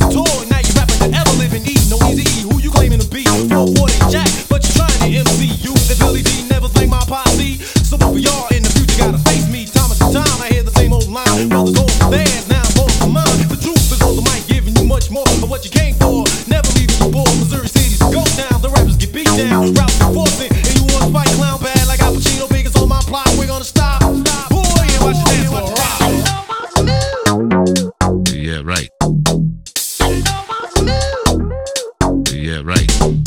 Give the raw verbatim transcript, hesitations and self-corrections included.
tour. Now you rapping to ever living E. No easy E. Who you claiming to be? Four forty Jack, but you trying to M C U. And Billy D never thank my posse. So for y'all in the future gotta face me. Time after time I hear the same old line. Brothers going for theirs, now I'm going for mine. The truth is on the mic, giving you much more of what you came for. Never leaving you bored. Missouri City's a ghost town. The rappers get beat down. Routes are forcing, and you want to fight clown bad like Al Pacino. Biggest on my plot. We're gonna stop. Boy, and watch your dance for a rock. Yeah, right. Yeah, right.